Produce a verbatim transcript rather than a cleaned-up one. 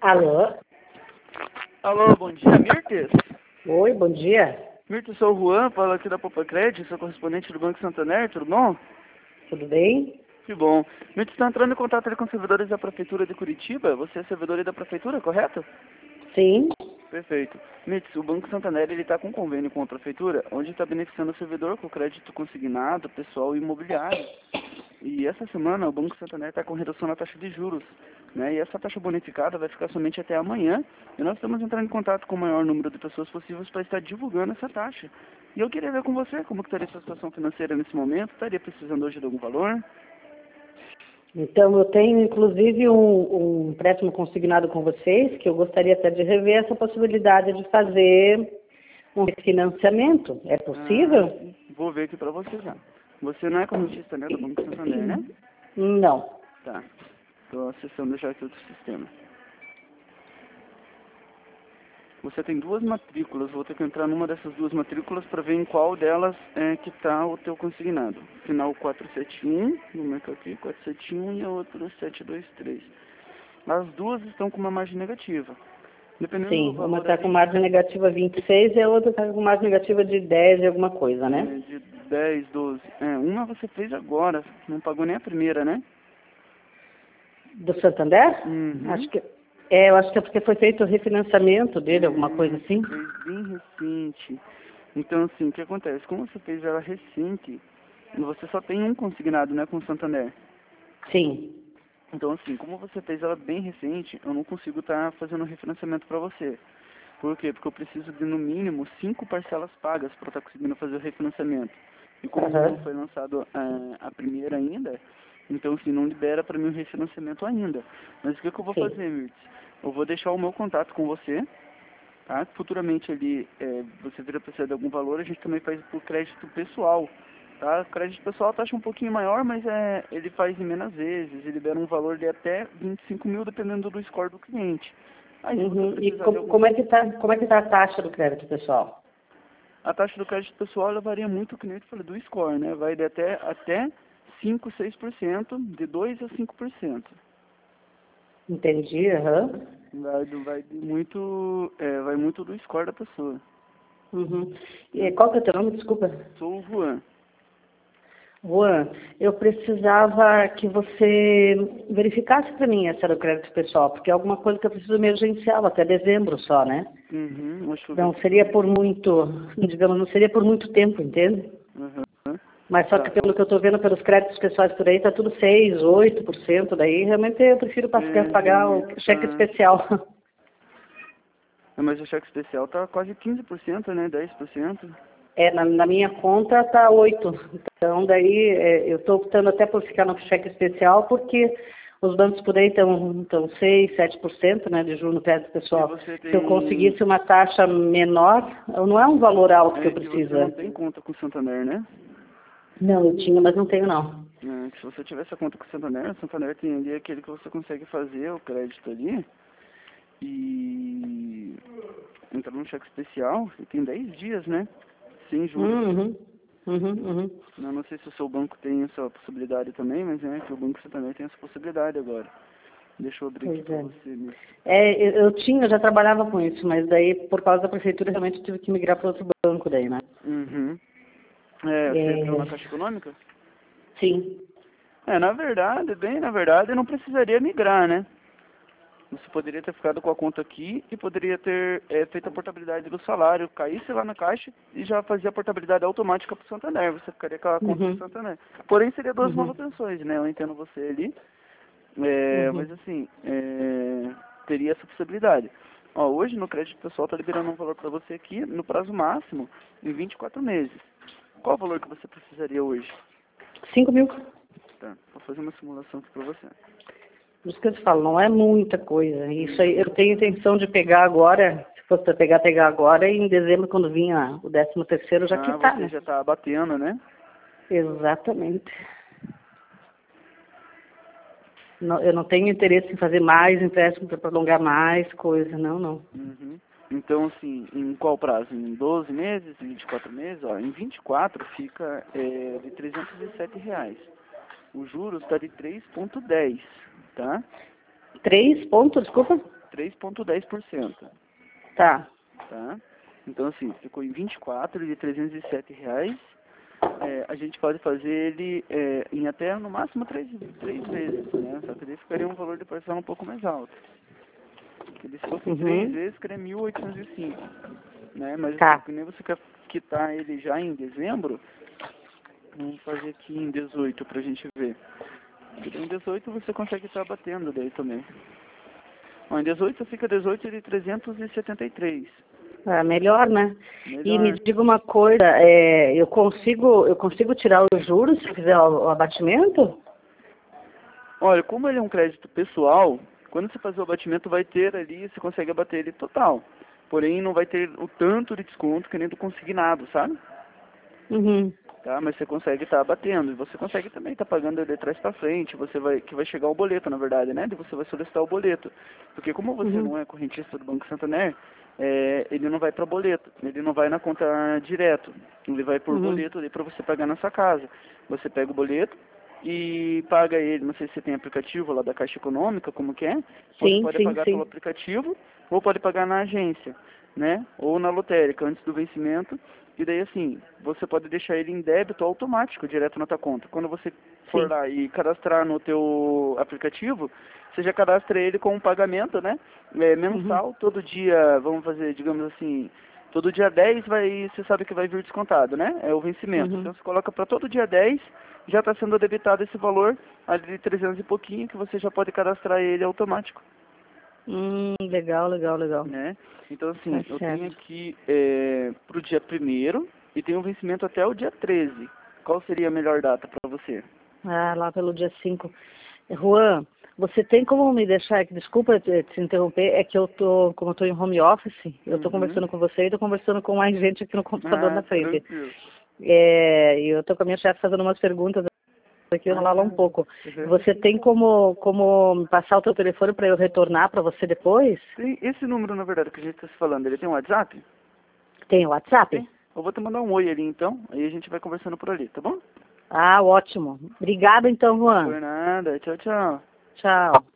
Alô? Alô, bom dia, Mirtes? Oi, bom dia. Mirtes, sou o Juan, falo aqui da Popacred, sou correspondente do Banco Santander, tudo bom? Tudo bem? Que bom. Mirtes, está entrando em contato ali com os servidores da Prefeitura de Curitiba? Você é servidor aí da Prefeitura, correto? Sim. Perfeito. Mirtes, o Banco Santander está com um convênio com a Prefeitura, onde está beneficiando o servidor com crédito consignado, pessoal e imobiliário. E essa semana o Banco Santander está com redução na taxa de juros, né? E essa taxa bonificada vai ficar somente até amanhã. E nós estamos entrando em contato com o maior número de pessoas possíveis para estar divulgando essa taxa. E eu queria ver com você como que estaria a sua situação financeira nesse momento. Estaria precisando hoje de algum valor? Então, eu tenho, inclusive, um, um empréstimo consignado com vocês, que eu gostaria até de rever essa possibilidade de fazer um refinanciamento. É possível? Ah, vou ver aqui para você já. Você não é correntista, né, do Banco Santander, né? Não. Tá. Estou acessando já aqui outro sistema. Você tem duas matrículas, vou ter que entrar numa dessas duas matrículas para ver em qual delas é que está o teu consignado. Final quatrocentos e setenta e um, vou marcar aqui, quatrocentos e setenta e um e a outra setecentos e vinte e três. As duas estão com uma margem negativa. Dependendo do Sim, uma valor está com ali, margem negativa vinte e seis e a outra está com margem negativa de dez e alguma coisa, é, né? de dez, doze. É, uma você fez agora, não pagou nem a primeira, né? Do Santander? Uhum. Acho que, é, eu acho que é porque foi feito o refinanciamento dele, alguma coisa É, assim. você fez bem recente. Então, assim, o que acontece? Como você fez ela recente, você só tem um consignado, né, com o Santander. Sim. Então, assim, como você fez ela bem recente, eu não consigo estar fazendo um refinanciamento para você. Por quê? Porque eu preciso de, no mínimo, cinco parcelas pagas para estar conseguindo fazer o refinanciamento. E como ainda não Aham. foi lançado a, a primeira ainda, então, assim, não libera para mim o refinanciamento ainda. Mas o que, que eu vou Sim. fazer, Mirtz? Eu vou deixar o meu contato com você, tá? Futuramente ali, é, você vira precisar de algum valor, a gente também faz por crédito pessoal, tá? Crédito pessoal a taxa é um pouquinho maior, mas é, ele faz em menos vezes, ele libera um valor de até vinte e cinco mil, dependendo do score do cliente. Aí se você Uhum. E precisar de como, algum... como é que tá, como é que tá a taxa do crédito pessoal? A taxa do crédito pessoal, ela varia muito, que nem eu te falei, do score, né? Vai de até, até cinco, seis por cento, de dois a cinco por cento. Entendi, aham. Vai, do- vai de muito, é, vai muito do score da pessoa, Uhum. E né? qual que é o teu nome? Desculpa. Sou o Juan. Juan, eu precisava que você verificasse para mim essa do crédito pessoal, porque é alguma coisa que eu preciso emergencial, até dezembro só, né? Uhum, deixa eu ver Não aqui pra seria você. por muito, digamos, não seria por muito tempo, entende? Uhum. Mas só que Tá. pelo que eu estou vendo pelos créditos pessoais por aí, está tudo seis, oito por cento, daí realmente eu prefiro pagar, É, pagar o realmente cheque tá. especial. É, mas o cheque especial tá quase quinze por cento, né? dez por cento. É, na, na minha conta está oito. Então, daí é, eu estou optando até por ficar no cheque especial, porque os bancos por aí estão seis, sete por cento, né, de juros no crédito E pessoal. você Se eu tem. conseguisse uma taxa menor, não é um valor alto que eu É que você não preciso. tem conta com o Santander, né? Não, eu tinha, mas não tenho não. É, que se você tivesse a conta com o Santander, o Santander tem ali aquele que você consegue fazer o crédito ali e entrar no cheque especial, e tem dez dias, né? Sem juros. Uhum, uhum, uhum. Eu não sei se o seu banco tem essa possibilidade também, mas é que o Banco Santander tem essa possibilidade agora. Deixa eu abrir aqui Pois pra é. você, Miss. É, eu, eu tinha, eu já trabalhava com isso, mas daí por causa da prefeitura realmente eu tive que migrar para outro banco daí, né? Uhum. É, você entrou na É, Caixa Econômica? sim. É, na verdade, bem, na verdade, não precisaria migrar, né? Você poderia ter ficado com a conta aqui e poderia ter é, feito a portabilidade do salário, caísse lá na Caixa e já fazia a portabilidade automática para o Santander. Você ficaria com a conta do Uhum, Santander. Porém, seria duas uhum, manutenções, né? Eu entendo você ali. É, uhum. mas assim, é, teria essa possibilidade. Ó, hoje no crédito pessoal está liberando um valor para você aqui no prazo máximo em vinte e quatro meses. Qual o valor que você precisaria hoje? Cinco mil. Tá, vou fazer uma simulação aqui para você. Por isso que eu te falo, não é muita coisa. Isso aí, eu Uhum. tenho intenção de pegar agora, se fosse para pegar, pegar agora, e em dezembro, quando vinha o décimo terceiro, já Ah, quitar, você né? já está batendo, né? Exatamente. Não, eu não tenho interesse em fazer mais empréstimo para prolongar mais coisa, não, não. Uhum. Então, assim, em qual prazo? Em doze meses, vinte e quatro meses? Ó, em vinte e quatro fica é, de trezentos e sete reais. O juros está de três vírgula dez, tá? Três pontos, desculpa? três vírgula dez por cento. Tá. Tá? Então, assim, ficou em vinte e quatro de trezentos e sete reais. É, a gente pode fazer ele é, em até, no máximo, três, três vezes, né? Só que daí ficaria um valor de parcela um pouco mais alto. Porque se fosse Uhum. três vezes, ficaria mil oitocentos e cinco, né? Mas, Tá. assim, que nem você quer quitar ele já em dezembro, vamos fazer aqui em dezoito pra gente ver. Porque em dezoito você consegue estar batendo daí também. Ó, em dezoito fica dezoito de trezentos e setenta e três. Ah, melhor, né? Melhor. E me diga uma coisa, é, eu consigo, eu consigo tirar os juros se eu fizer o, o abatimento? Olha, como ele é um crédito pessoal, quando você fazer o abatimento vai ter ali, você consegue abater ele total. Porém, não vai ter o tanto de desconto que nem do consignado, sabe? Uhum. Tá? Mas você consegue estar abatendo. E você consegue também estar pagando ele de trás para frente. Você vai, que vai chegar o boleto, na verdade, né? E você vai solicitar o boleto. Porque como você Uhum. não é correntista do Banco Santander, é, ele não vai para boleto. Ele não vai na conta direto. Ele vai por Uhum. boleto ali para você pagar na sua casa. Você pega o boleto e paga ele. Não sei se você tem aplicativo lá da Caixa Econômica, como que é. Você Sim, pode sim, pagar sim. pelo aplicativo ou pode pagar na agência, né? Ou na lotérica antes do vencimento. E daí, assim, você pode deixar ele em débito automático, direto na tua conta. Quando você for Sim. lá e cadastrar no teu aplicativo, você já cadastra ele com um pagamento, né? É, mensal, Uhum. todo dia, vamos fazer, digamos assim, todo dia dez vai, você sabe que vai vir descontado, né? É o vencimento. Uhum. Então você coloca para todo dia dez, já está sendo debitado esse valor ali de trezentos e pouquinho, que você já pode cadastrar ele automático. Hum, legal, legal, legal. Né? Então, assim, Tá eu tenho certo. aqui é, para o dia primeiro e tem um vencimento até o dia treze. Qual seria a melhor data para você? Ah, lá pelo dia cinco. Juan, você tem como me deixar, desculpa te, te interromper, é que eu tô, como eu tô em home office, eu tô Uhum. conversando com você e tô conversando com mais gente aqui no computador Ah, na frente. tranquilo. É, e eu tô com a minha chefe fazendo umas perguntas aqui, eu falo um Ah, pouco. uhum. Você tem como, como me passar o teu telefone para eu retornar para você depois? Tem esse número, na verdade, que a gente está se falando, ele tem um WhatsApp? Tem o WhatsApp? Tem. Eu vou te mandar um oi ali, então, aí a gente vai conversando por ali, tá bom? Ah, ótimo. Obrigada então, Juan. Por nada. Tchau, tchau. Tchau.